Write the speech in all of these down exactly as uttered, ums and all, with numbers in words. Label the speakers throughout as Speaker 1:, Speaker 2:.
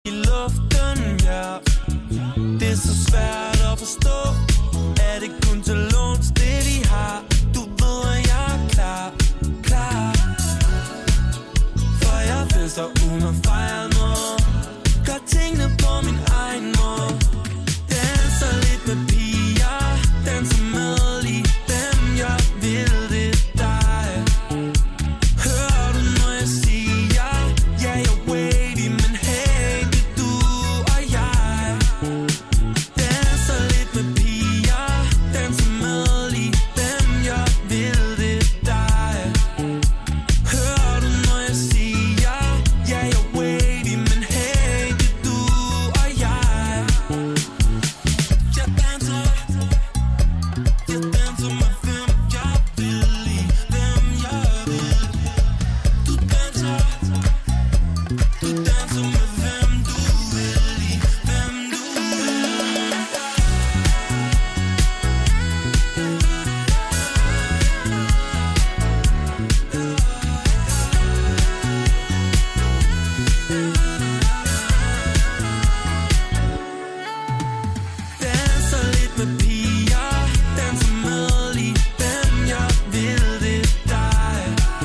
Speaker 1: i luften, ja. Det er så svært at forstå. Er det kun til låns, det de har? Du ved, at jeg er klar, klar. For jeg fester uden at fejre noget. Gør tingene på min egen måde. Danser lidt med piger, danser med lige dem, jeg vil det dig. Hører du, når jeg siger, ja, jeg er wavy, men hey, det er du og jeg. Danser lidt med piger, danser med lige dem, jeg vil det dig. Hører du, når jeg siger, ja, jeg er wavy, men hey, det er du og jeg. Jeg danser, jeg danser med hvem jeg vil lide, hvem jeg vil. Du danser, du danser med hvem du vil lide, hvem du vil. Danser lidt med piger, danser med lige dem, jeg vil det dig.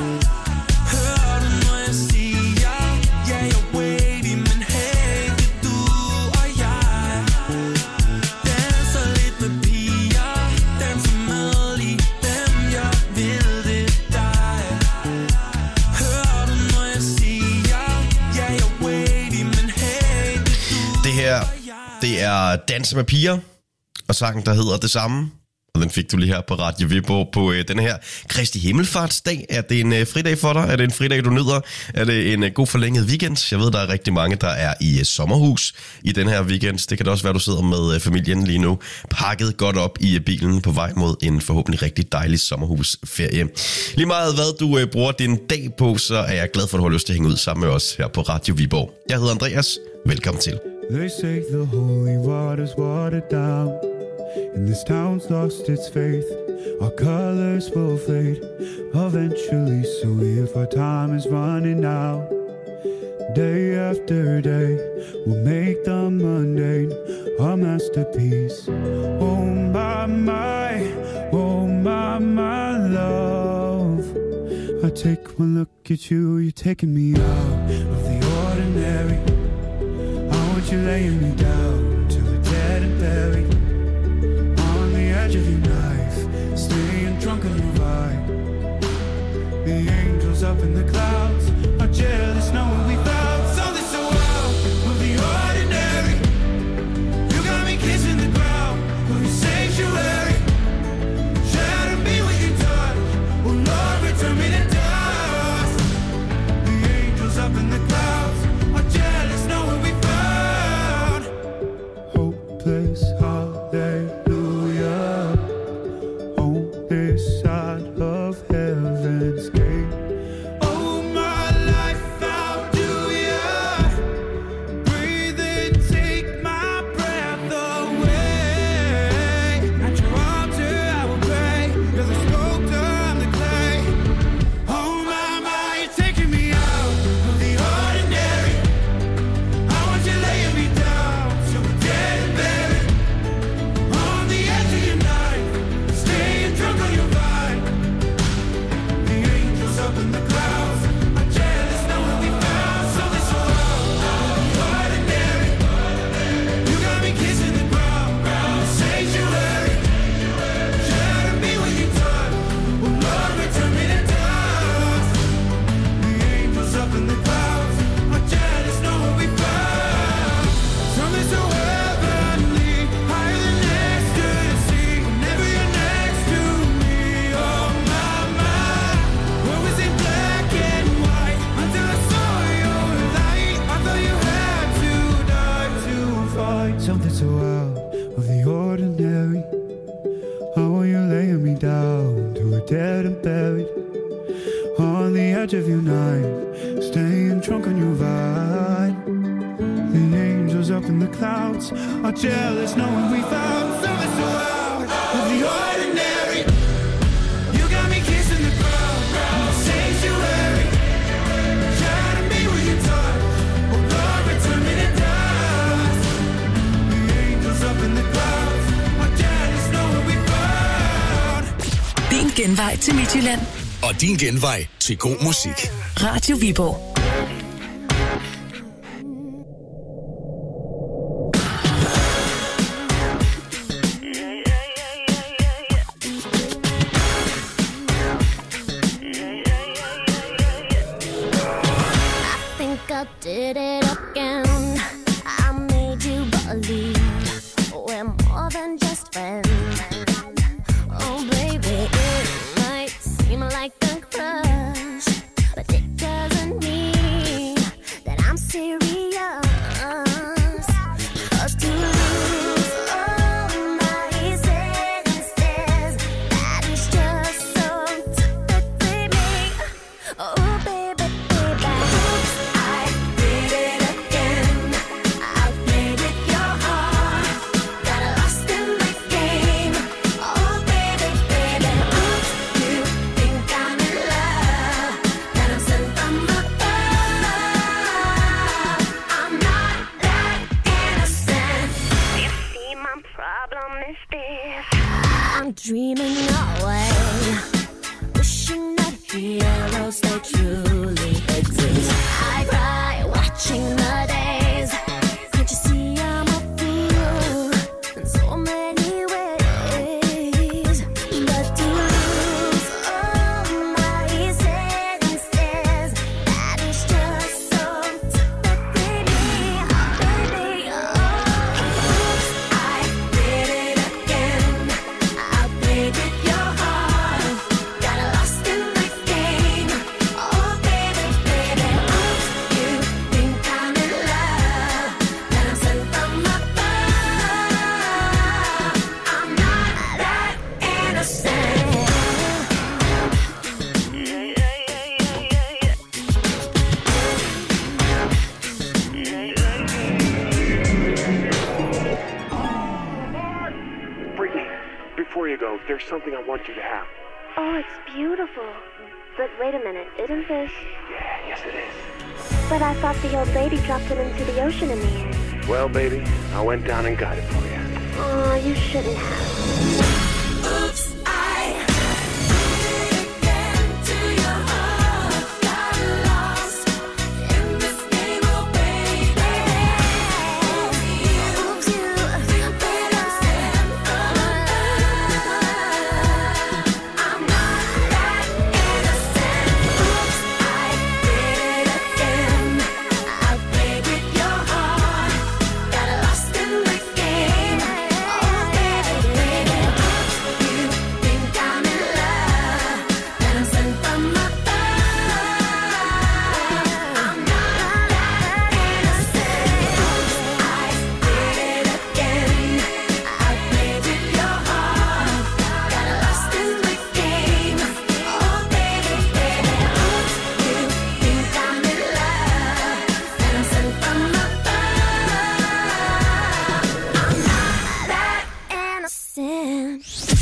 Speaker 1: Hører du, når jeg siger, ja, jeg er wavy, men hey, det er du og jeg. Danser lidt med piger, danser med lige dem, jeg vil det dig. Hører du, når jeg siger, ja, jeg er wavy, men hey, det er du.
Speaker 2: Det her, det er Danse med piger, og sangen, der hedder det samme. Og den fik du lige her på Radio Viborg på øh, den her Kristi Himmelfartsdag. Er det en øh, fridag for dig? Er det en fridag, du nyder? Er det en øh, god forlænget weekend? Jeg ved, der er rigtig mange, der er i øh, sommerhus i den her weekend. Det kan da også være, du sidder med øh, familien lige nu, pakket godt op i øh, bilen på vej mod en forhåbentlig rigtig dejlig sommerhusferie. Lige meget hvad du øh, bruger din dag på, så er jeg glad for, at du har lyst til at hænge ud sammen med os her på Radio Viborg. Jeg hedder Andreas. Velkommen til.
Speaker 3: They say the holy water's watered down, and this town's lost its faith. Our colors will fade eventually, so if our time is running out, day after day, we'll make the mundane our masterpiece. Oh my, my, oh my, my love. I take one look at you, you're taking me out of the ordinary. You're laying me down till we're dead and buried on the edge of your knife, staying drunk on your vibe. The angels up in the clouds are jealous knowing we found something so out of the ordinary. You got me kissing the ground of your sanctuary. Shatter me with your touch, oh Lord, return me to dust. The angels up in the clouds are jealous knowing we found hopeless hallelujah on this side of heaven's gate. Oh my life, how do ya breathe and take my breath away? At your altar I will pray. You're the sculptor, I'm the clay. Oh my, my, you're taking me out of the ordinary. I want you laying me down so we're dead and buried on the edge of your night, staying drunk on your vibe. The angels up in the clouds are jealous knowing we found something so out of the ordinary. You got me kissing the ground, the sanctuary. Shatter me with your touch, oh Lord, return me to dust. The angels up in the clouds are jealous knowing we found something so heavenly, higher than ecstasy. Whenever you're next to me, oh my, my. What was it black and white until I saw your light? I thought you had to die to fight something so out of the ordinary. How are you laying me down to a dead and buried on the edge of your night, staying drunk on your vine. The angels up in the clouds are jealous knowing we found something so out of the ordinary. You got me kissing the ground, the sanctuary. Shatter me with your touch, oh Lord, return me to die.
Speaker 4: genvej til Midtjylland.
Speaker 5: Og din genvej til god musik.
Speaker 4: Radio Viborg.
Speaker 6: Did it again. I made you believe we're more than just friends. Oh baby, it might seem like a crush, but it doesn't mean that I'm serious. 'Cause to lose all my senses, that is just so typically me. Oh baby, baby, oops, I did it again. I played with your heart, got lost in the game. Oh baby, baby, oops, you think I'm in love, that I'm sent from above. I'm not that innocent. You see, my problem is this: I'm dreaming away, wishing that heroes they truly exist. I cry watching the days. Can't you see I'm a fool in so many ways? But to lose all my senses, that is just so typically me. Oh, baby, oh, oops, I did it again. I played with your heart, got lost in the game. Oh baby, baby, oops, you think I'm in love, that I'm sent from above. I'm not that innocent.
Speaker 7: Brittany, before you go, there's something I want you to have.
Speaker 6: Oh, it's beautiful. But wait a minute, isn't this?
Speaker 7: Yeah, yes it is.
Speaker 6: But I thought the old lady dropped it into the ocean in the end.
Speaker 7: Well, baby, I went down and got it for you.
Speaker 6: Oh, you shouldn't have. Oops, I did it again to your heart. Got lost in this game, oh baby. Oops, you think I'm sent from above. I'm not that innocent. Oops, I did it again. I played with your heart, got lost in the game. Oh baby, baby, oops, you think I'm in love, that I'm sent from above. I'm not that innocent. Oops, I did it again. I played with your heart, got lost in the game. Oh baby, baby, oops, you think I'm in love, that I'm sent from above. I'm not that innocent.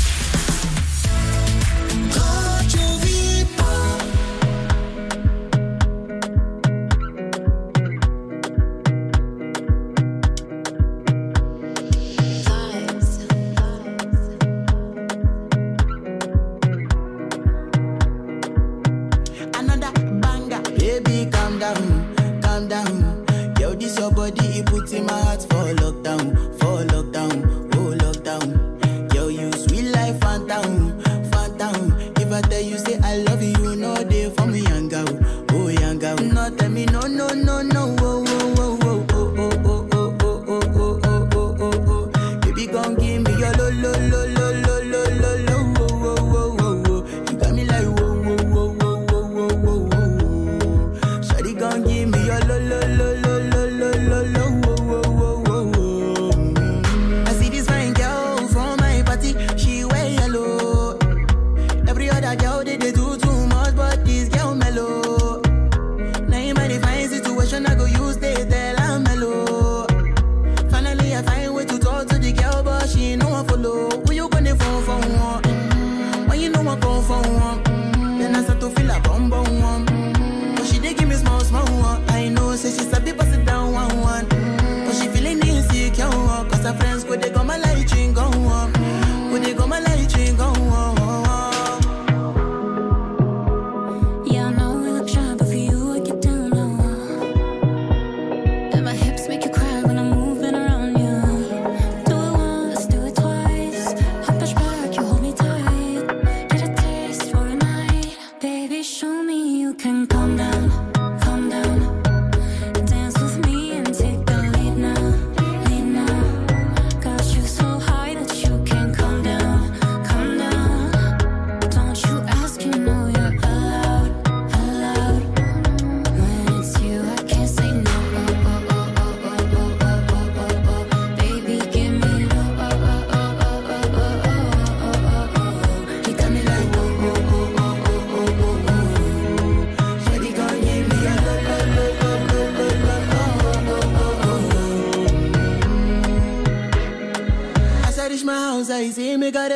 Speaker 8: Another banger. Baby, calm down, calm down. Yo, this your body, it puts in my heart for lockdown, for lockdown, oh lockdown. Yo, you sweet life, phantom, phantom. If I tell you say I love you, you know they for me, young girl, oh young girl. No, tell me no, no, no, no, oh, oh, oh, oh, oh, oh, oh, oh, oh, oh, oh, oh, oh, oh. Baby, gon' give me your lo, lo, lo, lo, lo, lo, lo, lo, oh, oh, oh, oh, oh. You got me like whoa, whoa, whoa, whoa, whoa, whoa, whoa, whoa. Shawty gon' give me your lo, lo, lo, lo, lo, lo, lo, lo, oh, oh, oh, oh, oh.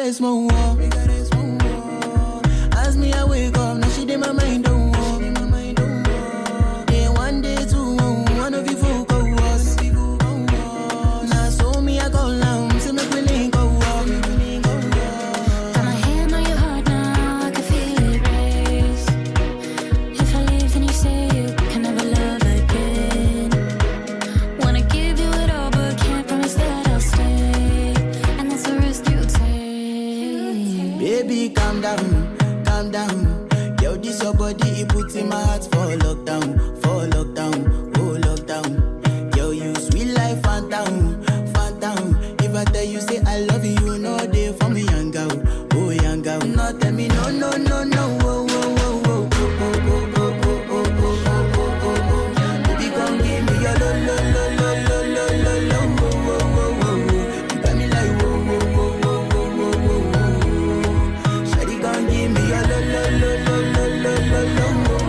Speaker 8: rest more. Make her rest more. As me I wake up, now she did my mind don't walk. Then one day two, one of you folk go us. Now so me I go down, say make we link go walk.
Speaker 6: Got my hand on your heart now, I can feel it race. If I leave, then you say you can never love again. Wanna give you it all, but can't promise that I'll stay. And that's the risk you take.
Speaker 8: Baby, calm down, calm down. Yo, this your body, it puts in my heart for lockdown, for lockdown, oh lockdown. Yo, you sweet life, phantom, phantom. If I tell you say I love you, no day for me, young girl, oh young girl. No, tell me no, no, no, no, oh, oh, oh, oh, oh, oh, oh, oh, oh, oh, oh, oh, oh, oh. Baby, come give me your lo, lo, lo, lo, lo, lo, lo, lo, oh, oh, oh, oh, oh. You got me like whoa, whoa, whoa, whoa, whoa, whoa, whoa, whoa. Shawty, come give me your lo, lo, lo, lo, lo, lo, lo, lo, oh, oh, oh, oh, oh.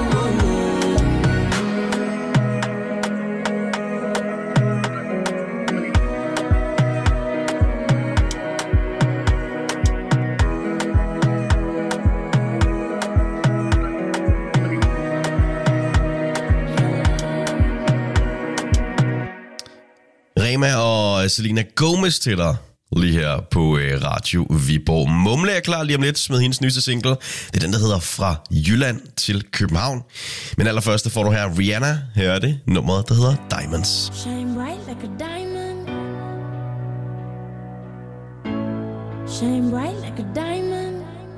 Speaker 2: Rema og Selena Gomez til dig lige her på øh, Radio Viborg. Mumle er klar lige om lidt med hendes nyeste single. Det er den, der hedder Fra Jylland til København. Men allerførst får du her Rihanna. Her er det nummeret, der hedder Diamonds.
Speaker 6: Shine bright like a diamond. Shine bright like a diamond.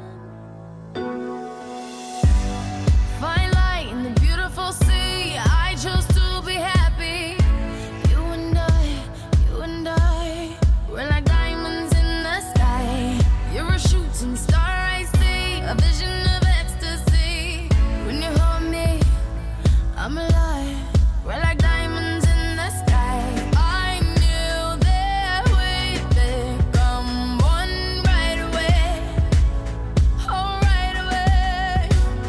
Speaker 6: Fine light in the beautiful sea. I chose to be happy. You and I, you and I, we're like diamonds in the sky. You're a shooting star I see, a vision of ecstasy. When you hold me, I'm alive. We're like diamonds in the sky. I knew that we'd become one right away. Oh, right away.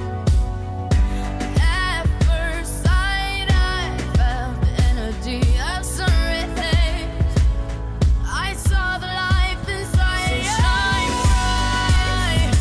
Speaker 6: At first sight, I felt the energy of sun rays. I saw the life inside you. Shine bright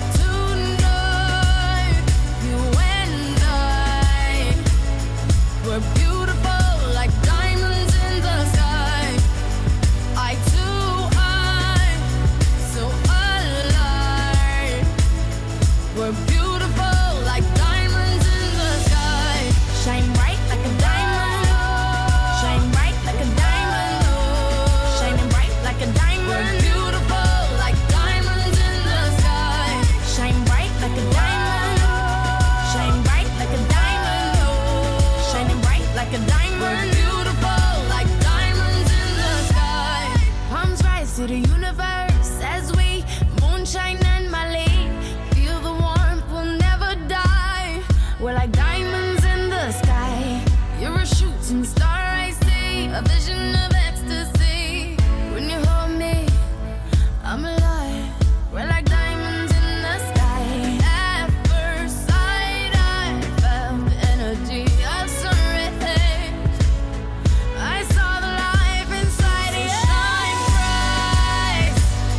Speaker 6: tonight. You and I, we're beautiful like diamonds in the sky. I too, I, so alive. We're beautiful like diamonds in the sky. Shine bright like a diamond. Shine bright like a diamond. Shining bright like a diamond. We're beautiful like diamonds in the sky. Shine bright like a diamond. Shine bright like a diamond. Shining bright like a diamond. We're beautiful like diamonds in the sky. Palms rise to the universe as we moonshine and Malay. Feel the warmth, we'll never die. We're like diamonds in the sky. You're a shooting star I see, a vision of ecstasy. When you hold me, I'm alive. We're like diamonds in the sky. At first sight, I felt the energy of sun rays. I saw the life inside you. Shine bright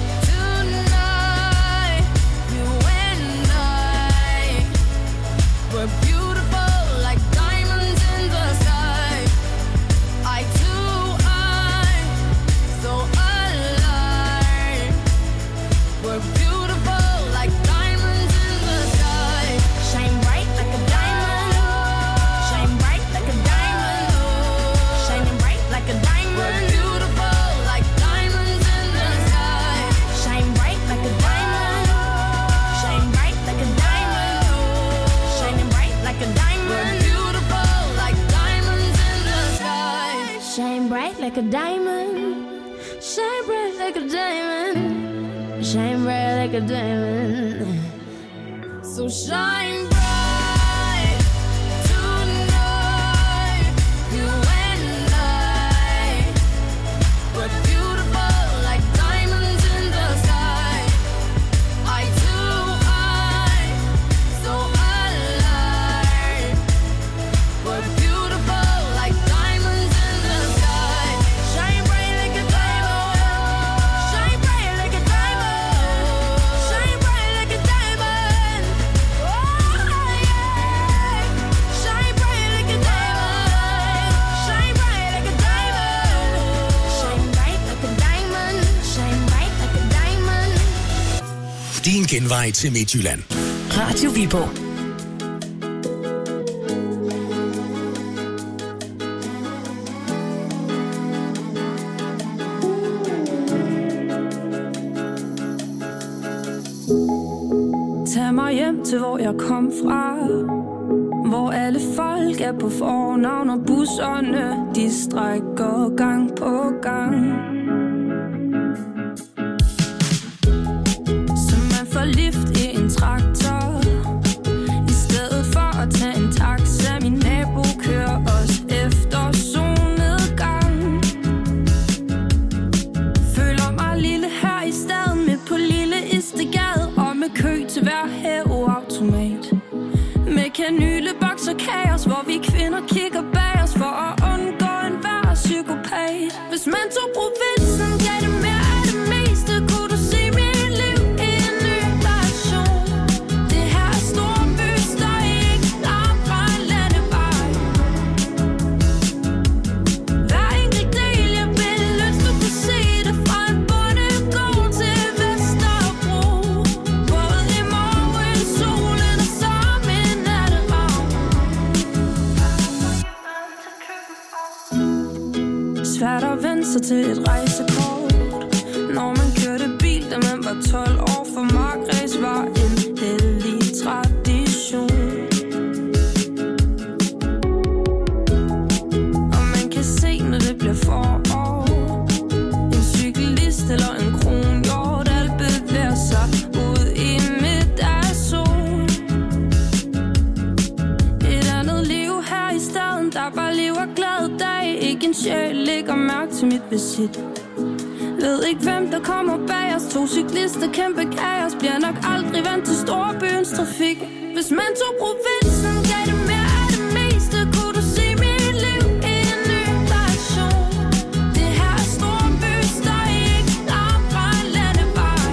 Speaker 6: tonight. You and I, we're beautiful like diamonds in the sky. I too, I, so alive. We're beautiful like diamonds in the sky. Shine bright like a diamond. Shine bright like a diamond. Shining bright like a diamond. We're beautiful like diamonds in the sky. Shine bright like a diamond. Shine bright like a diamond. Shining bright like a diamond. We're beautiful like diamonds in the sky. Shine bright like a diamond. Shine bright like a diamond. Shine bright like a diamond. So shine bright tonight. You and I, we're beautiful like diamonds in the sky. I too, I, so alive. We're beautiful like diamonds in the sky. Shine bright like a diamond. Shine bright like a diamond.
Speaker 5: Din genvej til Midtjylland.
Speaker 4: Radio Viborg.
Speaker 9: Tag mig hjem til, hvor jeg kom fra, hvor alle folk er på fornavn, og busserne, de strækker gang på gang. Så man får lift i en traktor, i stedet for at tage en taxa. Min nabo kører os efter solnedgang. Føler mig lille her i staden, midt på lille Istegade, og med kø til hver hæveautomat. Med kanyleboks og kaos, hvor vi kvinder kigger bag os for at undgå enhver psykopat. Hvis man tog provinsen, gav det mere af det meste, kunne du se mit liv i en ny version. Det her er storby, står ikke langt fra en landevej. Hver enkelt del, jeg vil ønske, du kunne se det fra en bondegård til Vesterbro. Både i morgen, solen og som en natteravn. Svært at vende sig til et rejsekort, når man kørte bil, da man var tolv år. For markræs var en hellig tradition. Og man kan se, når det bliver forår, en cyklist eller en kronhjort, alt bevæger sig ud i midt af sol. Et andet liv her i staden, der bare lever glad dag. Ikke en sjæl lægger mærke til mit visit. Ved ikke hvem der kommer bag os. To cyklister, kæmpe kaos. Bliver nok aldrig vant til storbyens trafik. Hvis man tog provinsen, gav det mere af det meste, kunne du se mit liv i en ny version. Det her er storby, der ikke langt fra en landevej.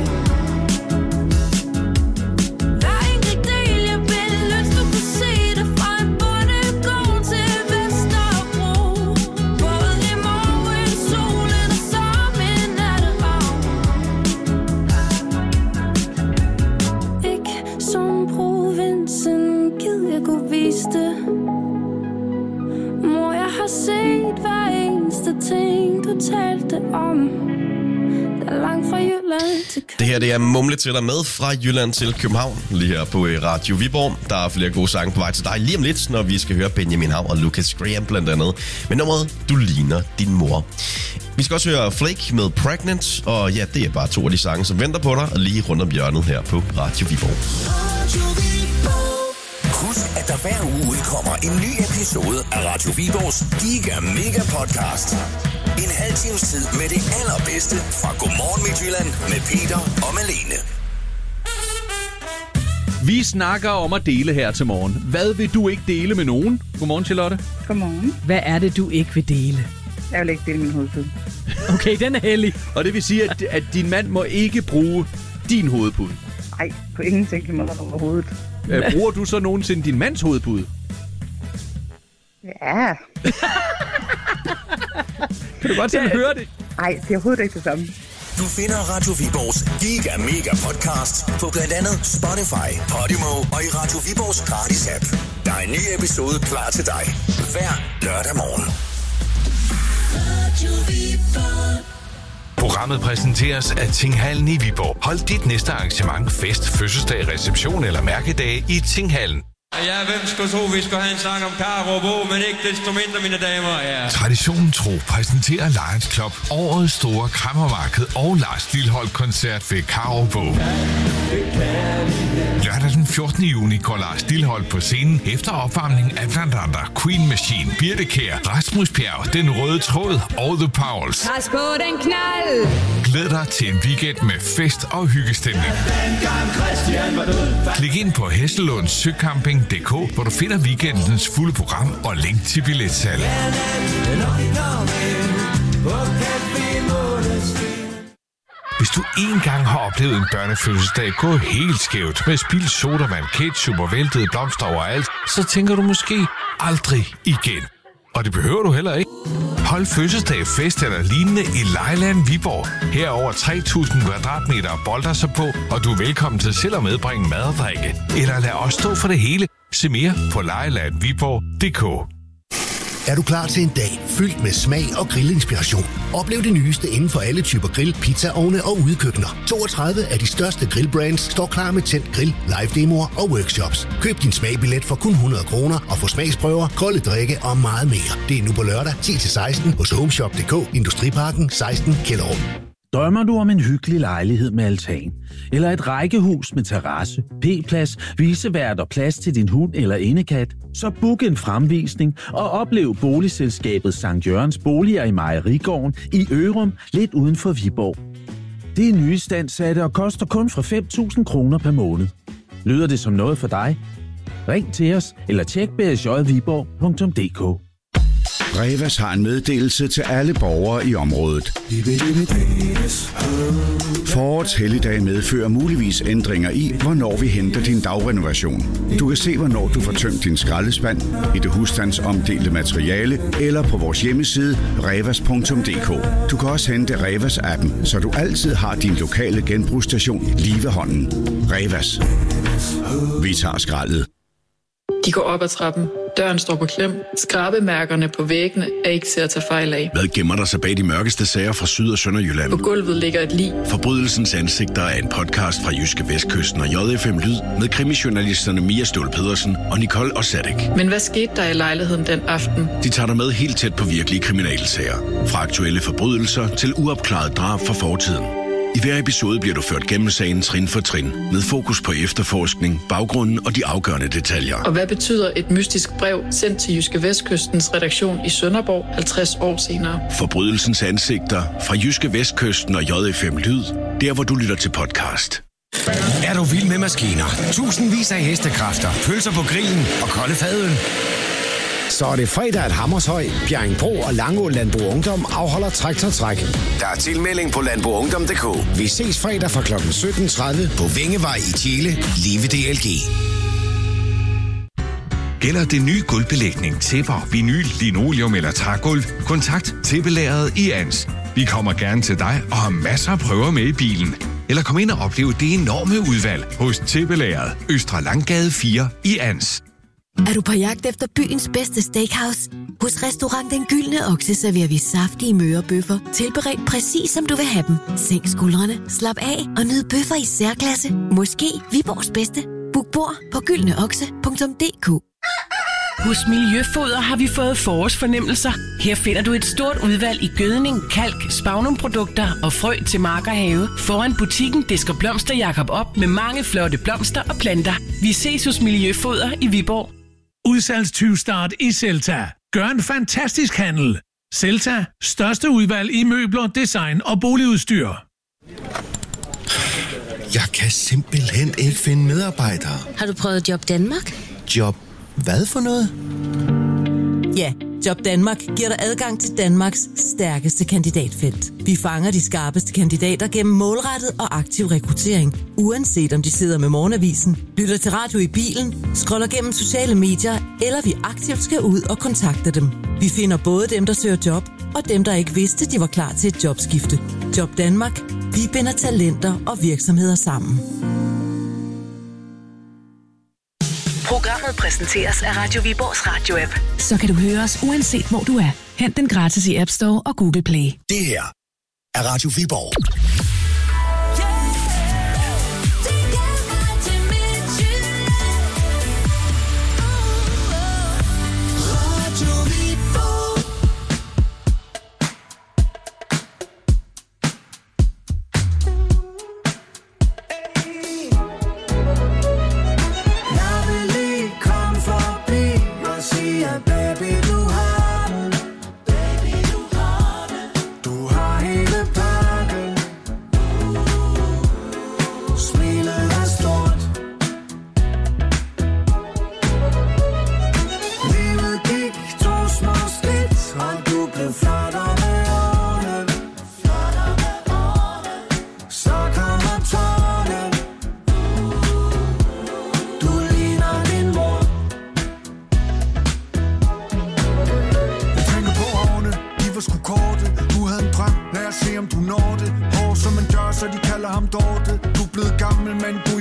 Speaker 9: Hver enkelt del, jeg vil ønske, du kunne se det fra en bondegård til Vesterbro. Både i morgen, solen og som en natteravn. Ikke som provinsen, gid jeg kunne vise det. Mor, jeg har set hver eneste ting, du talte om. Der er langt fra Jylland til København.
Speaker 2: Det her det er Mumle til dig med fra Jylland til København, lige her på Radio Viborg. Der er flere gode sange på vej til dig lige om lidt, når vi skal høre Benjamin Hav og Lucas Graham blandt andet. Men nummeret, du ligner din mor. Vi skal også høre Flake med Pregnant, og ja, det er bare to af de sange, som venter på dig lige rundt om hjørnet her på Radio Viborg.
Speaker 5: Husk, at der hver uge udkommer en ny episode af Radio Viborgs Giga Mega Podcast. En halv times tid med det allerbedste fra Godmorgen Midtjylland med Peter og Malene.
Speaker 10: Vi snakker om at dele her til morgen. Hvad vil du ikke dele med nogen? Godmorgen, Charlotte.
Speaker 11: Godmorgen.
Speaker 12: Hvad er det, du ikke vil dele?
Speaker 11: Jeg vil ikke dele min hovedpude.
Speaker 12: Okay, den er heldig.
Speaker 10: Og det vil sige, at, at din mand må ikke bruge din hovedpude?
Speaker 11: Nej, på ingen tænkelig måde overhovedet.
Speaker 10: Øh, bruger du så nogensinde din mands hovedpude?
Speaker 11: Ja.
Speaker 10: Kan du godt selv høre det?
Speaker 11: Nej, det er overhovedet ikke det samme.
Speaker 5: Du finder Radio Viborgs Giga Mega Podcast på blandt andet Spotify, Podimo og i Radio Viborgs gratis app. Der er en ny episode klar til dig hver lørdag morgen. Radio Viborg.
Speaker 13: Programmet præsenteres af Tinghallen i Viborg. Hold dit næste arrangement, fest, fødselsdag, reception eller mærkedag i Tinghallen.
Speaker 14: Ja, hvem skulle tro, vi skulle have en sang om Karo og Bo, men ikke desto mindre, mine damer. Ja.
Speaker 13: Traditionen tro præsenterer Lions Club årets store kræmmermarked og Lars Lilholt-koncert ved Karo og Bo. Lørdag den fjortende juni går Lars Lilholt på scenen efter opvarmning af blandt andre Queen Machine, Birte Kjær, Rasmus Bjerg, Den Røde Tråd og The Powers.
Speaker 15: Pas på den knald!
Speaker 13: Glæd dig til en weekend med fest og hyggestemning. Klik ind på Hesselunds Søcamping punktum d k, hvor du finder weekendens fulde program og link til billetsalg. Hvis du engang har oplevet en børnefødselsdag gå helt skævt med spildt sodavand, ketchup og væltede blomster overalt, så tænker du måske aldrig igen. Og det behøver du heller ikke. Hold fødselsdag, fest eller lignende i Lejeland Viborg. Her er over tre tusind kvadratmeter at bolde sig på, og du er velkommen til selv at medbringe mad og drikke. Eller lad os stå for det hele. Se mere på lejeland viborg punktum d k.
Speaker 16: Er du klar til en dag fyldt med smag og grillinspiration? Oplev det nyeste inden for alle typer grill, pizzaovne og udekøkkener. toogtredive af de største grillbrands står klar med tændt grill, live demoer og workshops. Køb din smagbillet for kun hundrede kroner og få smagsprøver, kolde drikke og meget mere. Det er nu på lørdag ti til seksten hos homeshop punktum d k, Industriparken seksten Kjellerup.
Speaker 17: Drømmer du om en hyggelig lejlighed med altan? Eller et rækkehus med terrasse, p-plads, visevært og plads til din hund eller indekat? Så book en fremvisning og oplev boligselskabet Sankt Jørgens Boliger i Mejerigården i Ørum, lidt uden for Viborg. Det er nyistandssatte og koster kun fra fem tusind kroner per måned. Lyder det som noget for dig? Ring til os eller tjek b s j viborg punktum d k.
Speaker 18: Revas har en meddelelse til alle borgere i området. Forårets helligdag medfører muligvis ændringer i, hvornår vi henter din dagrenovation. Du kan se, hvornår du får tømt din skraldespand i det husstandsomdelte materiale eller på vores hjemmeside revas punktum d k. Du kan også hente Revas-appen, så du altid har din lokale genbrugsstation lige ved hånden. Revas. Vi tager skraldet.
Speaker 19: De går op ad trappen. Døren står på klem. Skrabemærkerne på væggene er ikke til at tage fejl af.
Speaker 18: Hvad gemmer der sig bag de mørkeste sager fra Syd- og Sønderjylland?
Speaker 19: På gulvet ligger et lig.
Speaker 18: Forbrydelsens ansigter er en podcast fra Jyske Vestkysten og J F M Lyd med krimijournalisterne Mia Ståhl Pedersen og Nicole Osadek.
Speaker 19: Men hvad skete der i lejligheden den aften?
Speaker 18: De tager dig med helt tæt på virkelige kriminalsager. Fra aktuelle forbrydelser til uopklarede drab fra fortiden. I hver episode bliver du ført gennem sagen trin for trin, med fokus på efterforskning, baggrunden og de afgørende detaljer.
Speaker 19: Og hvad betyder et mystisk brev sendt til Jyske Vestkystens redaktion i Sønderborg halvtreds år senere?
Speaker 18: Forbrydelsens ansigter fra Jyske Vestkysten og J F M Lyd, der hvor du lytter til podcast.
Speaker 20: Er du vild med maskiner? Tusindvis af hestekræfter, pølser på grillen og kolde fadøl. Så er det fredag, at Hammershøj, Bjerringbro og Langå Landbrug Ungdom afholder Traktortræk.
Speaker 5: Der er tilmelding på landbrug ungdom punktum d k.
Speaker 20: Vi ses fredag fra klokken sytten tredive på Vingevej i Tjele, lige ved D L G.
Speaker 13: Gælder det nye gulvbelægning, tæpper, vinyl, linoleum eller trægulv? Kontakt Tæppelageret i Ans. Vi kommer gerne til dig og har masser af prøver med i bilen. Eller kom ind og opleve det enorme udvalg hos Tæppelageret, Østre Langgade fire i Ans.
Speaker 21: Er du på jagt efter byens bedste steakhouse? Hos Restaurant Den Gyldne Okse serverer vi saftige mørebøffer, tilberedt præcis som du vil have dem. Sænk skuldrene, slap af og nyd bøffer i særklasse. Måske Viborgs bedste. Book bord på gyldne okse punktum d k.
Speaker 22: Hos Miljøfoder har vi fået forårsfornemmelser. Her finder du et stort udvalg i gødning, kalk, spagnumprodukter og frø til mark og have. Foran butikken disker Blomster Jakob op med mange flotte blomster og planter. Vi ses hos Miljøfoder i Viborg.
Speaker 23: Udsalgstyvstart i Celta. Gør en fantastisk handel. Celta. Største udvalg i møbler, design og boligudstyr.
Speaker 20: Jeg kan simpelthen ikke finde medarbejdere.
Speaker 21: Har du prøvet Job Danmark?
Speaker 20: Job hvad for noget?
Speaker 24: Ja, Job Danmark giver dig adgang til Danmarks stærkeste kandidatfelt. Vi fanger de skarpeste kandidater gennem målrettet og aktiv rekruttering. Uanset om de sidder med morgenavisen, lytter til radio i bilen, scroller gennem sociale medier, eller vi aktivt skal ud og kontakte dem. Vi finder både dem, der søger job, og dem, der ikke vidste, de var klar til et jobskifte. Job Danmark. Vi binder talenter og virksomheder sammen.
Speaker 4: Programmet præsenteres af Radio Viborgs radio-app.
Speaker 25: Så kan du høre os uanset hvor du er. Hent den gratis i App Store og Google Play.
Speaker 16: Det her er Radio Viborg.
Speaker 3: Du har hele pakken.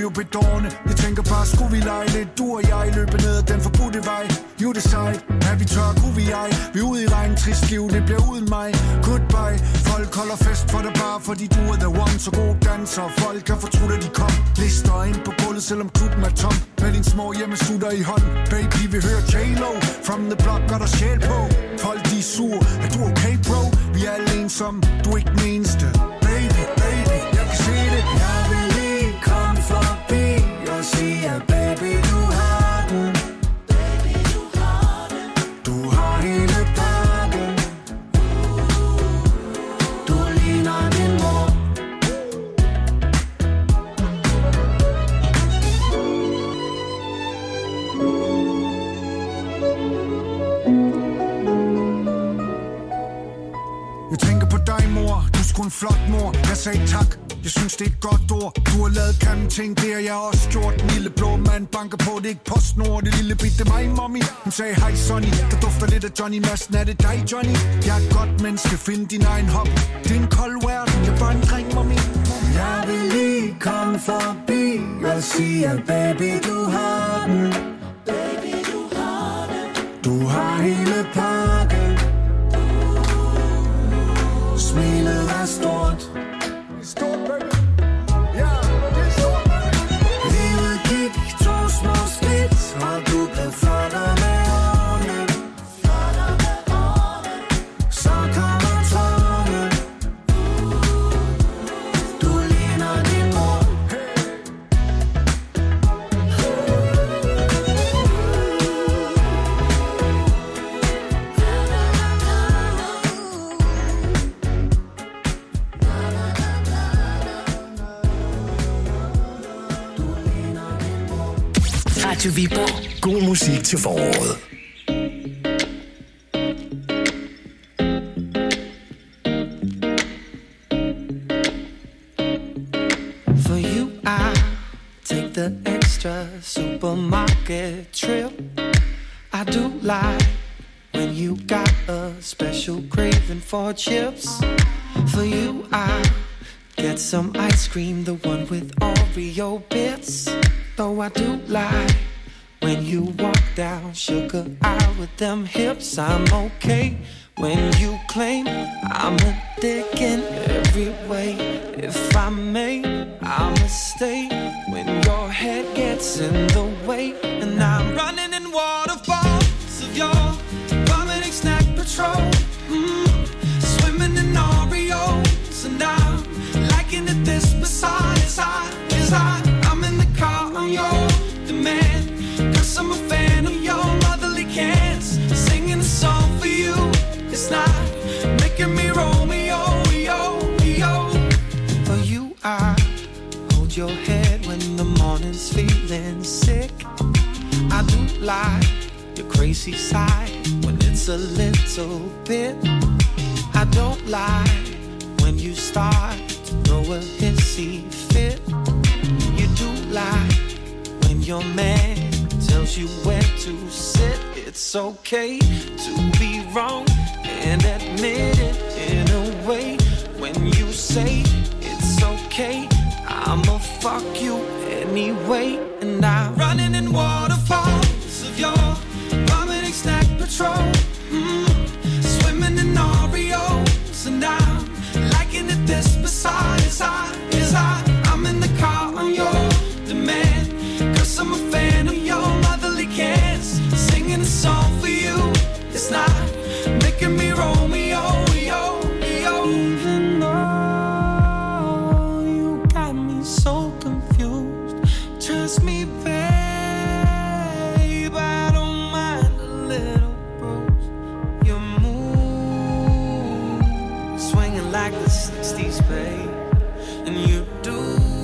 Speaker 3: jo bedårende. Jeg tænker bare, skulle vi lege lidt, du og jeg, løbe ned ad den forbudte vej. You decide, er vi tør, kunne vi ej. Vi er ude i regn, trist skive, det bliver uden mig. Goodbye, folk holder fest for dig bare, fordi du er the one. Så god danser, folk kan fortrude, at de kom. Lister ind på gulvet, selvom klubben er tom. Med din små hjemmesutter i hånd. Baby, vi hører J-Lo, from the block, gør der sjæl på. Folk, de er sur, er du okay, bro? Vi er alle ensomme, du er ikke den eneste. Baby, baby, jeg kan se det. Jeg vil lige komme forbi og sige, at baby, du har den. Baby, du har den. Du har hele pakken. Du ligner din mor. Jeg tænker på dig, mor. Du er sgu en flot mor. Jeg sagde tak. Jeg synes, det er et godt ord. Du har lavet grimme ting, det har jeg også gjort. Den lille blå mand banker på, det er ikke postnord. Det lille bitte mig, mommy. Hun sagde, hej Sonny. Der dufter lidt af Johnny Madsen. Er det dig, Johnny? Jeg er et godt menneske. Find din egen hop. Det er en kold verden. Jeg er bare en dreng, mommy. Jeg vil lige komme forbi og sige, at baby, du har den. Baby, du har den. Du har hele pakken. Smilet er stort. Stort, baby. Ja, det er stort, baby. Livet gik to små skridt, og du blev flottere med årene. Flottere med årene. Så kommer tårne. Du ligner din mor.
Speaker 5: Radio Viborg. God musik til foråret.
Speaker 1: For you I take the extra supermarket trip. I do like when you got a special craving for chips. For you I get some ice cream, the one with Oreo bits. Though I do like when you walk down sugar aisle with them hips. I'm okay when you claim I'm a dick in every way. If I may, I'ma stay when your head gets in the way. And I'm running in waterfalls of your vomiting snack patrol. Mm, swimming in Oreos. And I'm liking it this beside as I, as I I'm in the car on your demand. Cause I'm a fan of your motherly cans. Singing a song for you. It's not making me Romeo, yo, yo. For you I hold your head when the morning's feeling sick. I do like your crazy side when it's a little bit. I don't like when you start to throw a hissy fit. You do like when your man tells you where to sit. It's okay to be wrong and admit it in a way. When you say it's okay, I'ma fuck you anyway. And I'm running in waterfalls of your vomiting snack patrol. Mm, swimming in Oreos. And I'm liking it this beside as I, as I I'm in the car on your demand. Cause I'm a fan of your motherly cans. Singing a song for you. It's not making me Romeo, yo, yo. Even though you got me so confused, trust me, babe, I don't mind a little bruise. Your move, swinging like the sixties, babe. And you do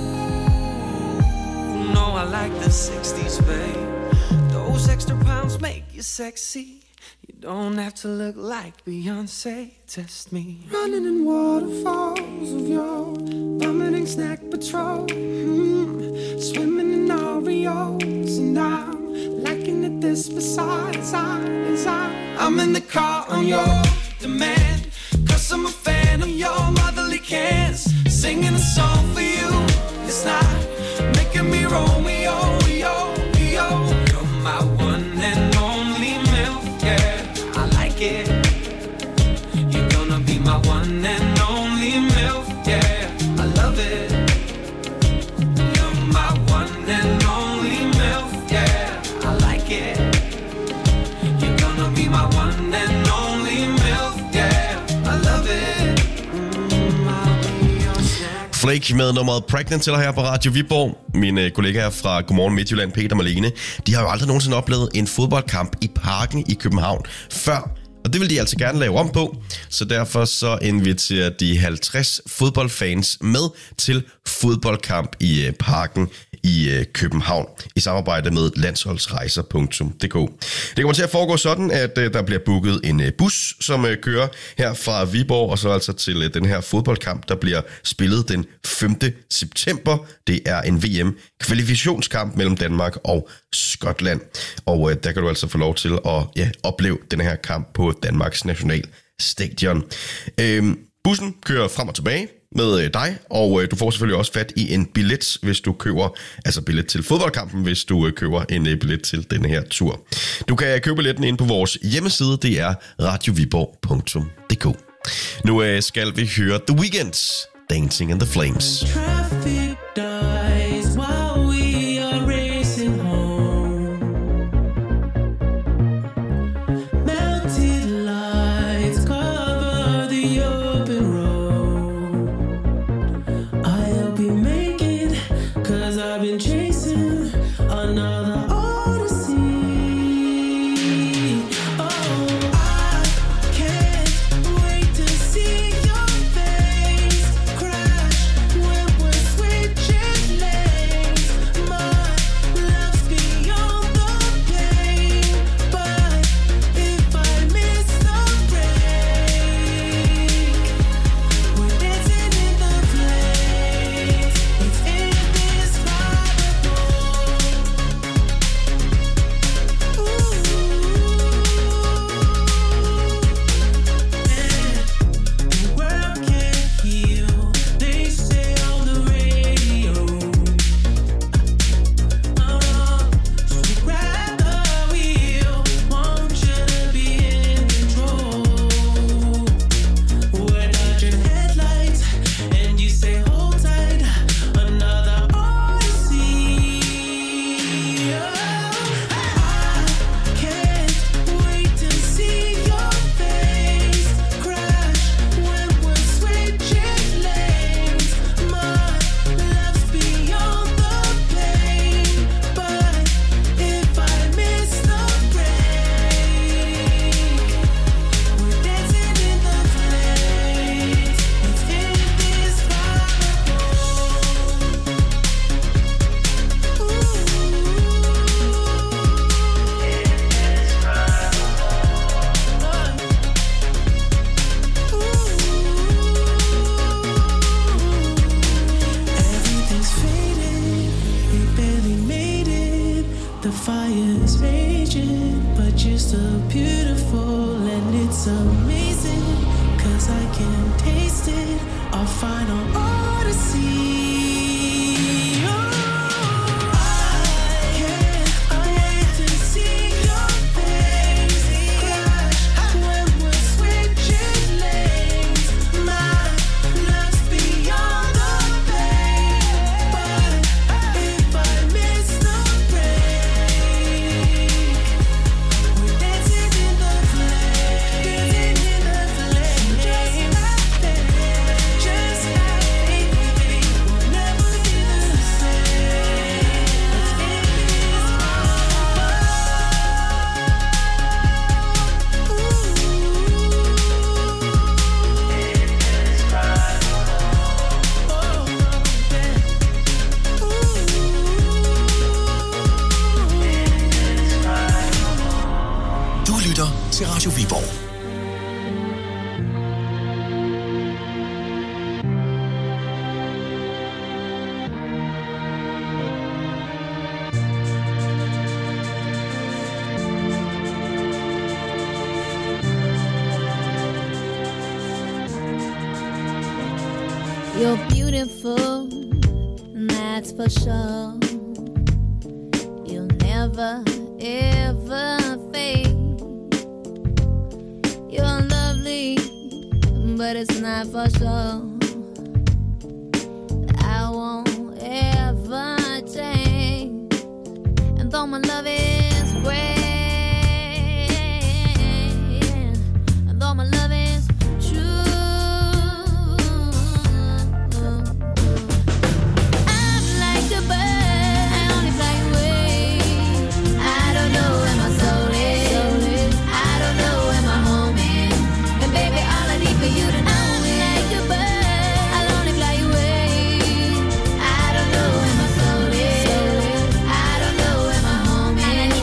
Speaker 1: know I like the sixties, babe. Those extra pounds make you sexy. You don't have to look like Beyonce. Test me. Running in waterfalls of your vomiting snack patrol. Mm, swimming in Oreos. And I'm liking it this besides I, as I I'm in the car on your demand. Cause I'm a fan of your motherly cans. Singing a song for you. It's not making give me Romeo, yo, yo. You're my one and only milk, yeah, I like it. You're gonna be my one and only milk, yeah, I love it. You're my one and only milk, yeah, I like it. You're gonna be my one and only milk, yeah, I love it.
Speaker 2: Flake med nummeret Pregnant til her på Radio Viborg. Mine kollegaer fra Godmorgen Midtjylland, Peter og Malene, de har jo aldrig nogensinde oplevet en fodboldkamp i Parken i København før. Og det vil de altså gerne lave om på, så derfor så inviterer de halvtreds fodboldfans med til fodboldkamp i Parken i København i samarbejde med landsholdsrejser punktum d k. Det kommer til at foregå sådan, at der bliver booket en bus, som kører her fra Viborg, og så altså til den her fodboldkamp, der bliver spillet den femte september. Det er en V M-kvalifikationskamp mellem Danmark og Skotland. Og der kan du altså få lov til at ja, opleve den her kamp på Danmarks Nationalstadion. Øhm, bussen kører frem og tilbage med dig, og du får selvfølgelig også fat i en billet, hvis du køber, altså billet til fodboldkampen, hvis du køber en billet til denne her tur. Du kan købe billetten inde på vores hjemmeside, det er radio viborg punktum d k. Nu skal vi høre The Weeknd, Dancing in the Flames.
Speaker 1: Traffic dies while we are racing home. Melted lights cover the open road. I'll be making, cause I've been chasing another odyssey. Oh, I can't wait to see your face crash when we're switching lanes. My love's beyond the pain, but if I miss the break, we're dancing in the flames. It's indescribable. Ooh, the world can't heal, they say on the radio. Oh no, so grab the wheel, want you to be in control. We're dodging headlights, and you say hold tight, another odyssey. Oh, I can't wait to see your face crash when we're switching lanes. My love's beyond the pain, but if I miss the break, we're dancing in the flames. It's indescribable. Everything's faded, we barely made it. The fire's raging, but you're still beautiful, and it's amazing, cause I can taste it, our final odyssey. Oh, I can't wait to see your face crash when we're switching lanes. My love's beyond the pain, but if I miss the break, we're dancing in the flames, dancing in the flames, just like that, just like baby, we'll never be the same.
Speaker 5: Du lytter til Radio Viborg.
Speaker 6: You're beautiful, that's for sure. never, ever fade. You're lovely, but it's not for sure. I won't ever change. And though my love is great, and though my love is true, I'm like a bird, I only fly away. I don't know where my soul is, I don't know where my home is. And baby, all I need for you to know is like a bird, I'll only fly away. I don't know where my soul is, I don't know where my home is.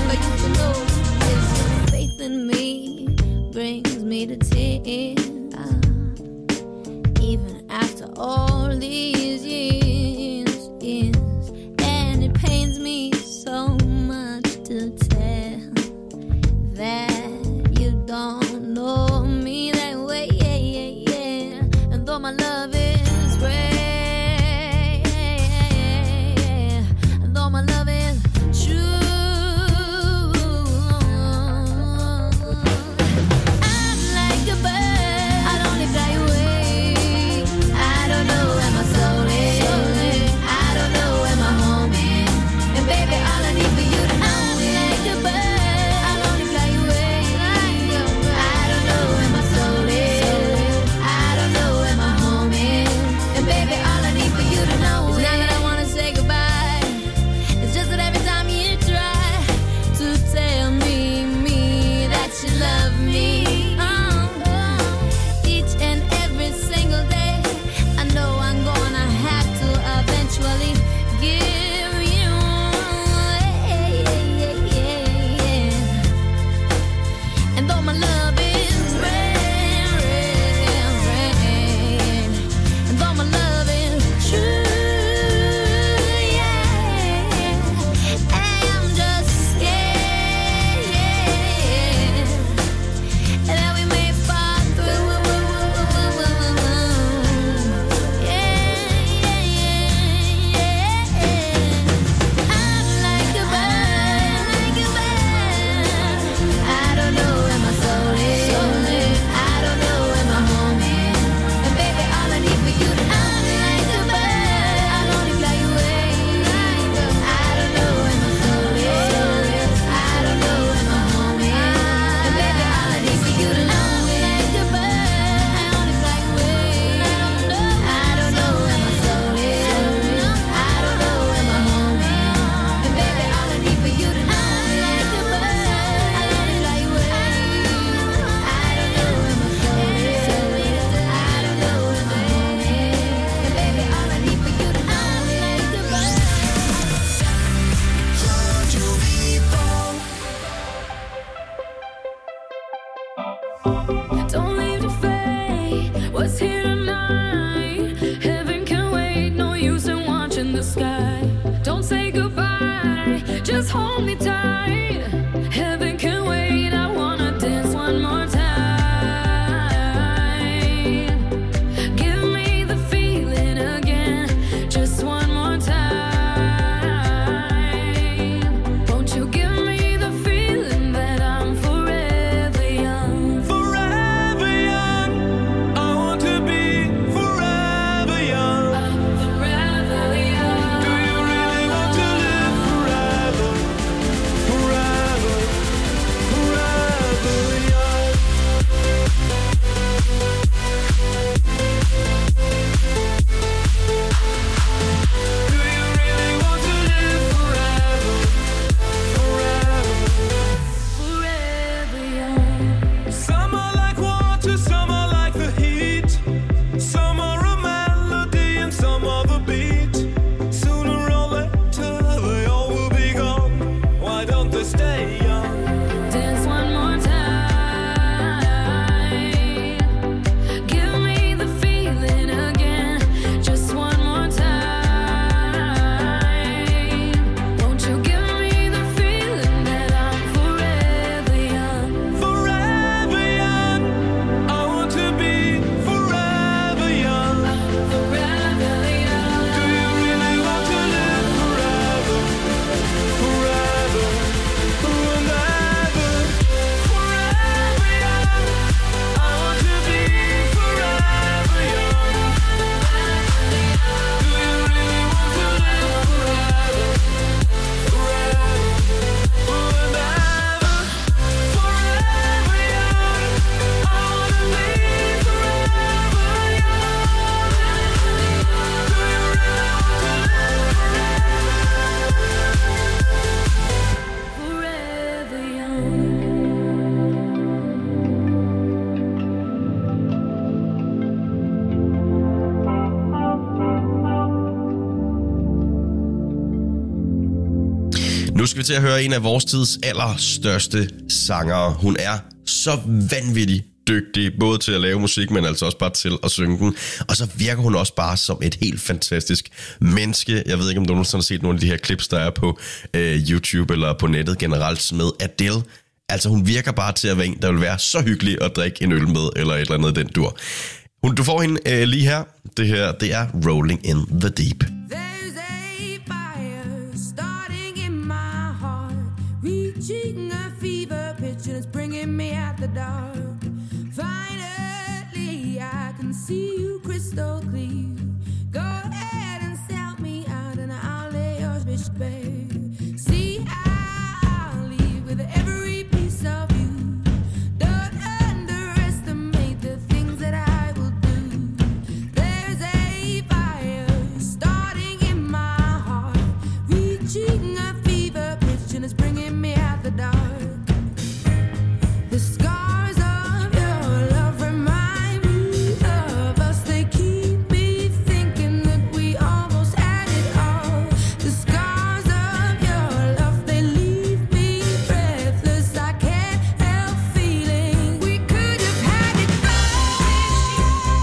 Speaker 2: Nu skal vi til at høre en af vores tids allerstørste sangere. Hun er så vanvittig dygtig, både til at lave musik, men altså også bare til at synge den. Og så virker hun også bare som et helt fantastisk menneske. Jeg ved ikke, om du nogensinde har set nogle af de her clips, der er på øh, YouTube eller på nettet generelt med Adele. Altså hun virker bare til at være en, der vil være så hyggelig at drikke en øl med, eller et eller andet den dur. Hun, du får hende øh, lige her. Det her, det er Rolling in the Deep.
Speaker 6: There's a fire starting in my heart, reaching a fever pitch and it's bringing me out the dark. Finally, I can see you crystal clear. Go ahead and sell me out and I'll lay your bitch bare. See, I'll leave with every piece of you. Don't underestimate the things that I will do. There's a fire starting in my heart, reaching a fever pitch and it's bringing me out the dark. The scars of your love remind me of us. They keep me thinking that we almost had it all. The scars of your love, they leave me breathless. I can't help feeling we could have had it all.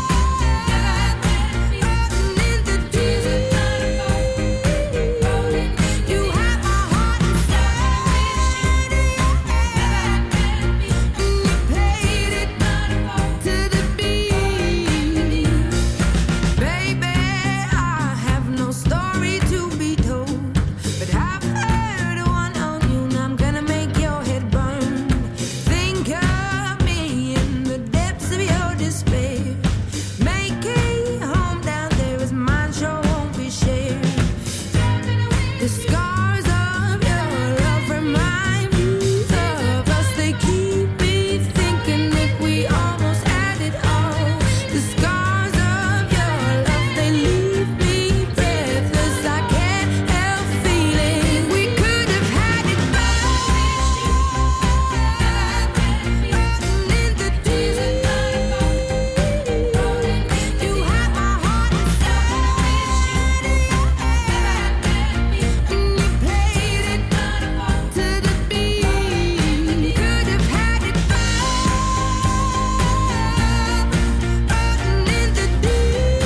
Speaker 6: Rolling in the deep. You have my heart inside of your hand, and you played it to the beat. Baby, I have no story to be told, but I've heard one on you, and I'm gonna make your head burn. Think of me in the depths of your despair. Make a home down there as mine sure won't be shared. The scars of your love remind me of us. They keep me thinking that we almost had it all. The scars of your love, they leave me breathless. I can't help feeling we could have had it all. Rolling in the deep. You have my heart inside of your hand, and you played it to the beat. Could have had it all. Rolling in the deep.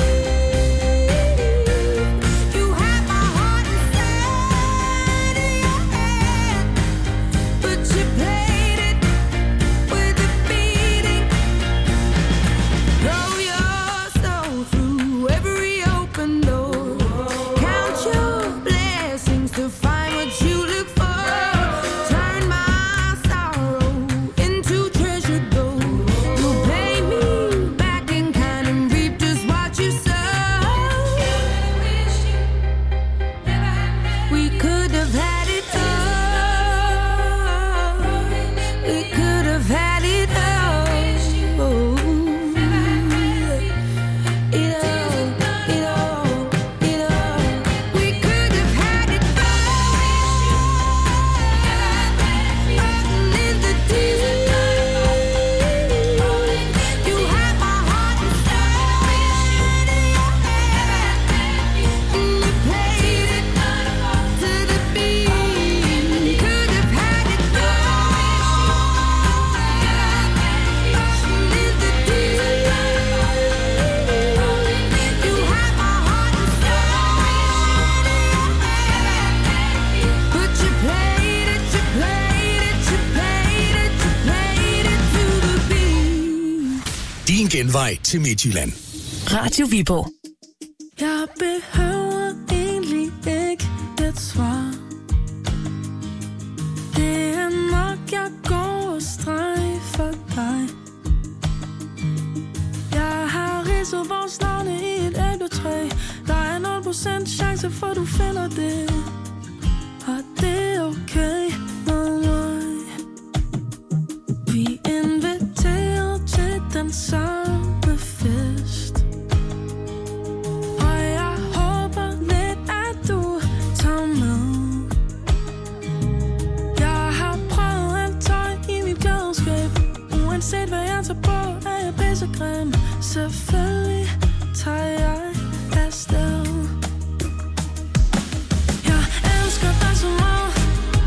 Speaker 6: You have my heart inside of your hand, but you played it with a beating. Throw your soul through every open door. Count your blessings to find what you look for. Turn my sorrow into treasured gold. You'll pay me back in kind and reap just what you sow. We could have had it all. We could have had it all. It all, it all, it all. We could have had it all. Rolling in the deep. You have my heart inside of your hand, and you played it to the beat. Could have had it all. Rolling in the deep. You have my heart inside of your hand, but you played it, you played it, you played it, you played it to the beat.
Speaker 5: Din genvej til Midtjylland.
Speaker 4: Radio Viborg.
Speaker 6: Jeg behøver egentlig ikke et svar. Det er nok, jeg går og strejfer dig. Jeg har ridset vores navne i et æbletræ. Der er nul procent chance for, du finder det. Og det er okay med mig. Vi inviterer til den samme fest. Og jeg håber lidt, at du tager med. Jeg har prøvet alt tøj i mit klædeskab. Uanset hvad jeg tager på, er jeg pissegrim. Selvfølgelig tager jeg afsted. Jeg elsker dig så meget.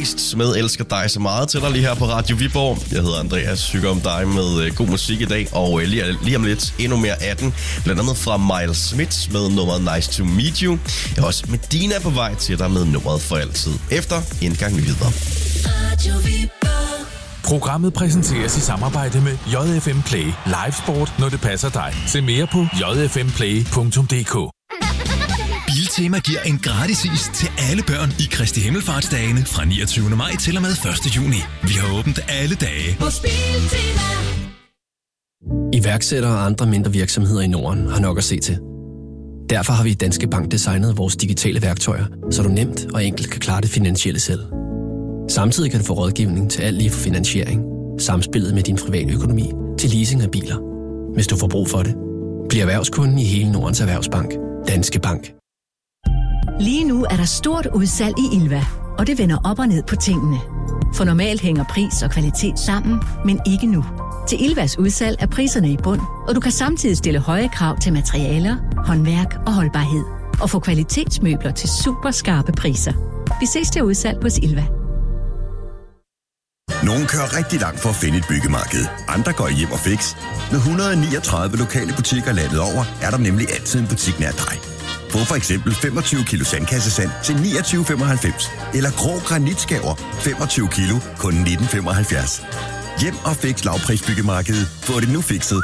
Speaker 2: Beasts med Elsker dig så meget til dig lige her på Radio Viborg. Jeg hedder Andreas, synger om dig med øh, god musik i dag, og øh, lige, lige om lidt endnu mere atten, blandt andet fra Miles Smith med nummeret Nice to Meet You. Jeg har også Medina på vej til dig med nummeret For Altid, efter en gang nyheder.
Speaker 7: Radio Viborg.
Speaker 8: Programmet præsenteres i samarbejde med J F M Play. Live sport, når det passer dig. Se mere på j f m play punktum d k.
Speaker 9: Biltema giver en gratis is til alle børn i Kristi Himmelfartsdagene fra niogtyvende maj til og med første juni. Vi har åbent alle dage.
Speaker 7: Hos Biltema.
Speaker 10: Iværksættere og andre mindre virksomheder i Norden har nok at se til. Derfor har vi i Danske Bank designet vores digitale værktøjer, så du nemt og enkelt kan klare det finansielle selv. Samtidig kan du få rådgivning til alt lige fra finansiering, samspillet med din private økonomi til leasing af biler. Hvis du får brug for det, bliv erhvervskunden i hele Nordens Erhvervsbank. Danske Bank.
Speaker 12: Lige nu er der stort udsalg i Ilva, og det vender op og ned på tingene. For normalt hænger pris og kvalitet sammen, men ikke nu. Til Ilvas udsalg er priserne i bund, og du kan samtidig stille høje krav til materialer, håndværk og holdbarhed. Og få kvalitetsmøbler til super skarpe priser. Vi ses til udsalg hos Ilva.
Speaker 26: Nogle kører rigtig langt for at finde et byggemarked. Andre går hjem og fix. Med et hundrede og niogtredive lokale butikker landet over, er der nemlig altid en butik nær dig. Få for eksempel femogtyve kilo sandkassesand til niogtyve femoghalvfems. Eller grå granitskaver femogtyve kilo kun nitten femoghalvfjerds. Hjem og fix lavprisbyggemarkedet. Få det nu fikset.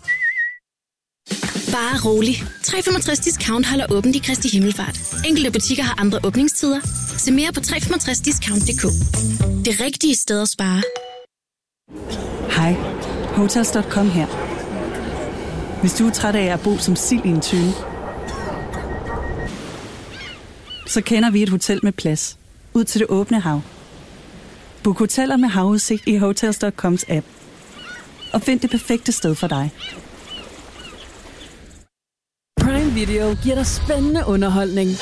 Speaker 27: Bare rolig. tre komma femogtres discount holder åbent i Kristi Himmelfart. Enkelte butikker har andre åbningstider. Se mere på tre komma femogtres discount punktum d k. Det rigtige sted at spare.
Speaker 28: Hej, Hotels punktum com her. Hvis du er træt af at bo som sild i en tønde, så kender vi et hotel med plads ud til det åbne hav. Book hoteller med havudsigt i Hotels punktum coms app. Og find det perfekte sted for dig.
Speaker 29: Prime Video giver dig spændende underholdning.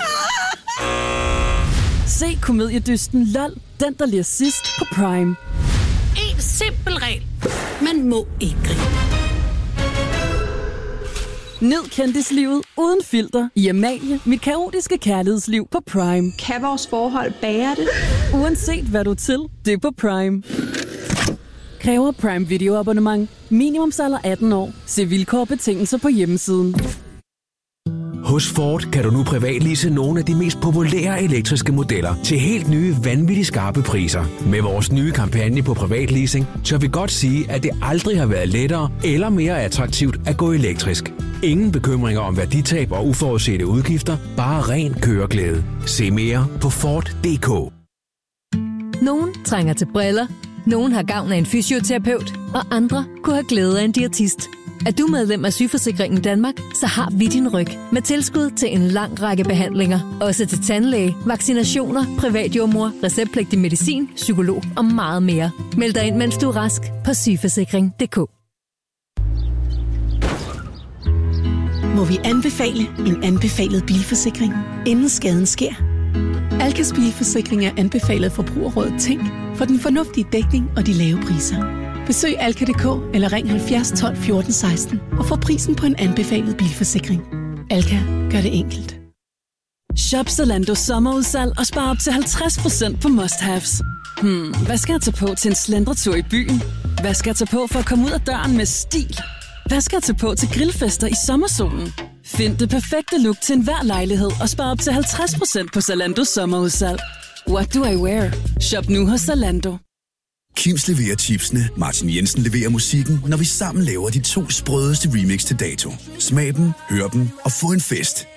Speaker 29: Se komediedysten LOL, den der lige sidst på Prime.
Speaker 27: En simpel regel. Man må ikke grine.
Speaker 29: Nyd kendislivet uden filter i Amalie, mit kaotiske kærlighedsliv på Prime.
Speaker 30: Kan vores forhold bære det?
Speaker 29: Uanset hvad du er til, det er på Prime. Kræver Prime Video abonnement. Minimumsalder atten år. Se vilkår og betingelser på hjemmesiden.
Speaker 20: Hos Ford kan du nu privatlease nogle af de mest populære elektriske modeller til helt nye, vanvittigt skarpe priser. Med vores nye kampagne på privatleasing, tør vi godt sige, at det aldrig har været lettere eller mere attraktivt at gå elektrisk. Ingen bekymringer om værditab og uforudsete udgifter, bare ren køreglæde. Se mere på Ford punktum d k.
Speaker 21: Nogen trænger til briller, nogen har gavn af en fysioterapeut, og andre kunne have glæde af en diætist. Er du medlem af Sygeforsikringen Danmark, så har vi din ryg med tilskud til en lang række behandlinger. Også til tandlæge, vaccinationer, privatjordmor, receptpligtig medicin, psykolog og meget mere. Meld dig ind, mens du er rask på sygeforsikring punktum d k.
Speaker 31: Må vi anbefale en anbefalet bilforsikring, inden skaden sker? Alkas bilforsikring er anbefalet forbrugerrådet Tænk for den fornuftige dækning og de lave priser. Besøg alka punktum d k eller ring halvfjerds tolv fjorten seksten og få prisen på en anbefalet bilforsikring. Alka gør det enkelt.
Speaker 29: Shop Zalando sommerudsalg og spar op til halvtreds procent på must-haves. Hmm, hvad skal jeg tage på til en slendretur i byen? Hvad skal jeg tage på for at komme ud af døren med stil? Hvad skal jeg tage på til grillfester i sommersolen? Find det perfekte look til enhver lejlighed og spar op til halvtreds procent på Zalando sommerudsalg. What do I wear? Shop nu hos Zalando.
Speaker 32: Kims leverer chipsene, Martin Jensen leverer musikken, når vi sammen laver de to sprødeste remix til dato. Smag dem, hør dem og få en fest.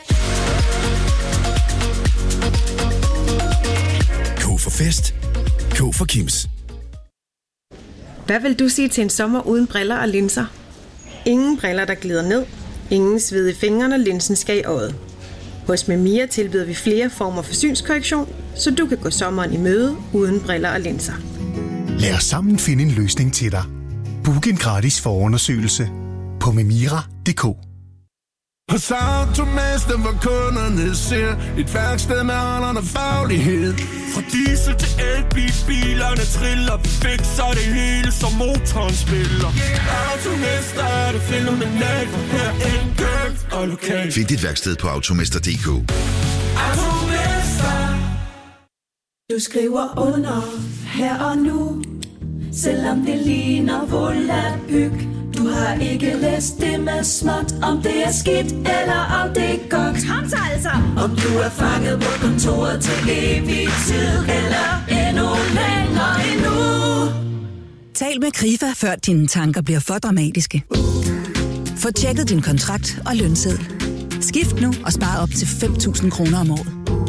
Speaker 32: K for fest. K for Kims.
Speaker 33: Hvad vil du sige til en sommer uden briller og linser? Ingen briller, der glider ned. Ingen sved i fingrene, og linsen skal i øjet. Hos Memia tilbyder vi flere former for synskorrektion, så du kan gå sommeren i møde uden briller og linser.
Speaker 34: Lad os sammen finde en løsning til dig. Book en gratis forundersøgelse på memira punktum d k.
Speaker 3: Hos Automester, hvor kunderne ser et værksted med holderne faglighed. Fra diesel til elbil, bilerne triller, vi fikser det hele, som motoren spiller. Automester er det fænomenalt, for her enkelt og lokalt.
Speaker 35: Find dit værksted på automester punktum d k.
Speaker 3: Automester.
Speaker 7: Du skriver under her og nu, selvom det ligner volapyk. Du har ikke læst det med småt, om det er skidt eller om det er godt. Kom så altså! Om du er fanget på kontoret til evig tid, eller endnu længere endnu.
Speaker 1: Tal med Krifa, før dine tanker bliver for dramatiske. Få tjekket din kontrakt og lønseddel. Skift nu og spar op til fem tusind kroner om året.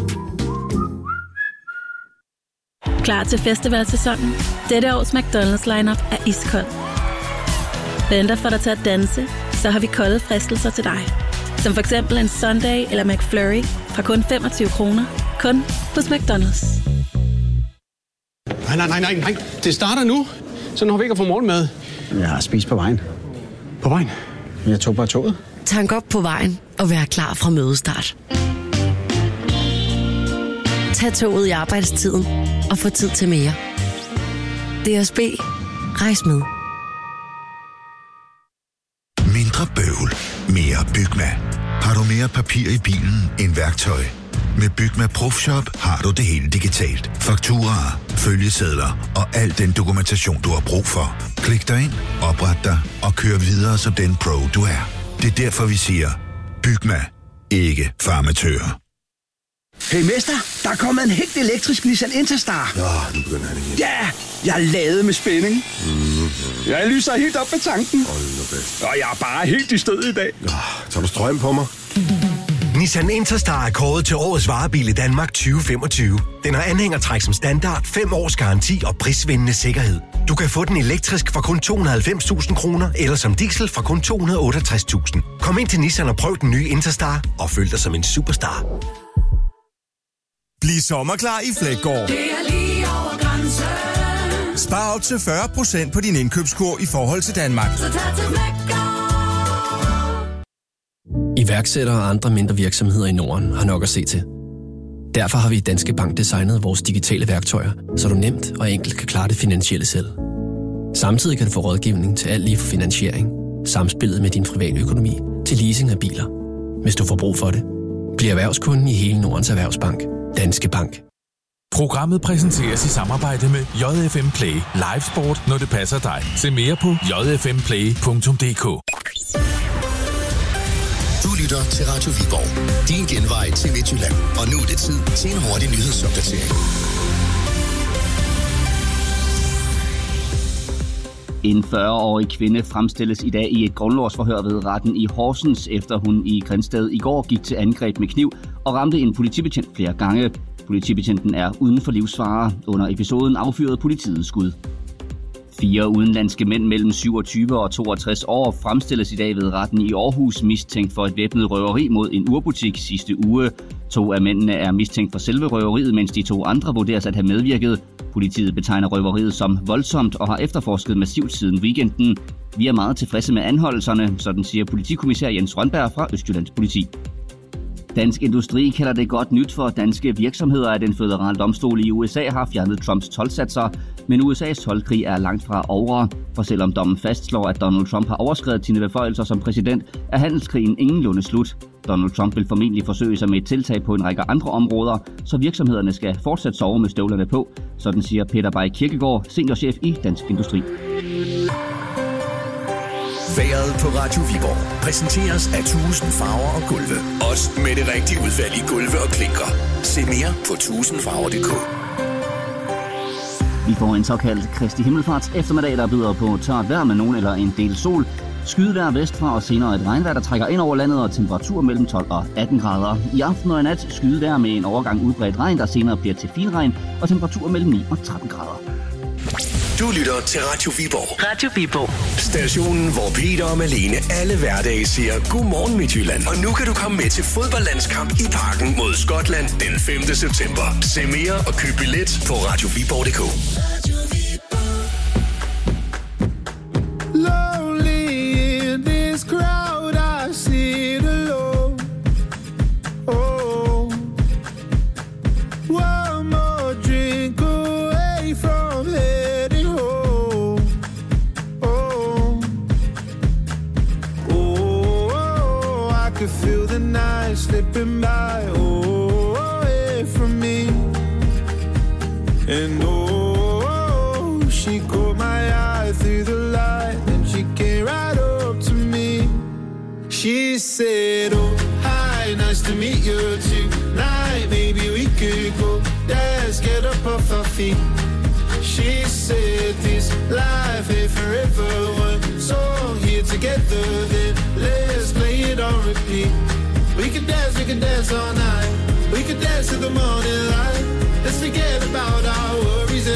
Speaker 27: Klar til festivalsæsonen? Dette års McDonald's lineup er iskold. Venter for dig til at danse, så har vi kolde fristelser til dig. Som for eksempel en Sunday eller McFlurry fra kun femogtyve kroner. Kun hos McDonald's.
Speaker 5: Nej, nej, nej, nej, nej. Det starter nu. Så når vi ikke har fået morgenmad.
Speaker 11: Jeg har spist på vejen.
Speaker 5: På vejen?
Speaker 11: Jeg tog bare toget.
Speaker 13: Tank op på vejen og vær klar fra mødestart. Tag toget i arbejdstiden og få tid til mere. D S B. Rejs med.
Speaker 14: Mindre bøvl. Mere Bygma. Har du mere papir i bilen end værktøj? Med Bygma Profshop har du det hele digitalt. Fakturaer, følgesedler og al den dokumentation, du har brug for. Klik dig ind, opret dig og kør videre som den pro, du er. Det er derfor, vi siger, Bygma. Ikke farmatører.
Speaker 15: Hey mester, der er kommet en helt elektrisk Nissan Interstar.
Speaker 16: Nå, nu begynder han igen.
Speaker 15: Ja, jeg er ladet med spænding.
Speaker 16: Mm,
Speaker 15: jeg lyser helt op med tanken.
Speaker 16: Hold nu bedst.
Speaker 15: Og jeg er bare helt i stød i dag.
Speaker 16: Ja, tager du strøm på mig?
Speaker 17: Nissan Interstar er kåret til årets varebil i Danmark tyve femogtyve. Den har anhængertræk som standard, fem års garanti og prisvindende sikkerhed. Du kan få den elektrisk for kun to hundrede og halvfems tusind kroner, eller som diesel for kun to hundrede og otteogtres tusind. Kom ind til Nissan og prøv den nye Interstar, og føl dig som en superstar.
Speaker 18: Bliv sommerklar i Fleggaard.
Speaker 7: Det er lige over grænsen.
Speaker 18: Spar op til fyrre procent på din indkøbskur i forhold til Danmark.
Speaker 7: Så tag til Fleggaard.
Speaker 10: Iværksættere og andre mindre virksomheder i Norden har nok at se til. Derfor har vi i Danske Bank designet vores digitale værktøjer, så du nemt og enkelt kan klare det finansielle selv. Samtidig kan du få rådgivning til alt lige fra finansiering, samspillet med din private økonomi til leasing af biler. Hvis du får brug for det, bliv erhvervskunden i hele Nordens Erhvervsbank. Danske Bank.
Speaker 8: Programmet præsenteres i samarbejde med J F M Play. Live sport, når det passer dig. Se mere på j f m play punktum d k.
Speaker 9: Du lytter til Radio Viborg. Din genvej til Midtjylland. Og nu er det tid til en hurtig nyhedsopdatering.
Speaker 19: En fyrre-årig kvinde fremstilles i dag i et grundlovsforhør ved retten i Horsens, efter hun i Grindsted i går gik til angreb med kniv og ramte en politibetjent flere gange. Politibetjenten er uden for livsfare. Under episoden affyrede politiet skud. Fire udenlandske mænd mellem syvogtyve og toogtres år fremstilles i dag ved retten i Aarhus, mistænkt for et væbnet røveri mod en urbutik sidste uge. To af mændene er mistænkt for selve røveriet, mens de to andre vurderes at have medvirket. Politiet betegner røveriet som voldsomt og har efterforsket massivt siden weekenden. Vi er meget tilfredse med anholdelserne, sådan siger politikommissær Jens Rønberg fra Østjyllands Politi. Dansk Industri kalder det godt nyt for danske virksomheder, at den føderale domstol i U S A har fjernet Trumps toldsatser, men U S A's toldkrig er langt fra over. For selvom dommen fastslår, at Donald Trump har overskredet sine beføjelser som præsident, er handelskrigen ingenlunde slut. Donald Trump vil formentlig forsøge sig med et tiltag på en række andre områder, så virksomhederne skal fortsat sove med støvlerne på, sådan siger Peter Bay Kirkegaard, seniorchef i Dansk Industri.
Speaker 9: Vejret på Radio Viborg præsenteres af tusind farver og gulve. Også med det rigtige udvalg i gulve og klinker. Se mere på tusind farver punktum d k.
Speaker 19: Vi får en såkaldt Kristi Himmelfarts eftermiddag, der byder på tørt vejr med nogen eller en del sol. Skydevejr vestfra og senere et regnvejr, der trækker ind over landet, og temperatur mellem tolv og atten grader. I aften og i nat skydevejr med en overgang udbredt regn, der senere bliver til finregn, og temperatur mellem ni og tretten grader.
Speaker 9: Du lytter til Radio Viborg.
Speaker 4: Radio Viborg.
Speaker 9: Stationen, hvor Peter og Malene alle hverdage siger godmorgen Midtjylland. Og nu kan du komme med til fodboldlandskamp i Parken mod Skotland den femte september. Se mere og køb billet på radio viborg punktum d k.
Speaker 3: Lonely in this crowd, I sit alone. Oh, one more drink away from heading home. Oh, oh, oh, I could feel the night slipping by. Oh, away from me. said, oh, hi, nice to meet you tonight. Maybe we could go dance, get up off our feet. She said this life ain't forever. One song here together, then let's play it on repeat. We can dance, we can dance all night. We can dance till the morning light. Let's forget about our worries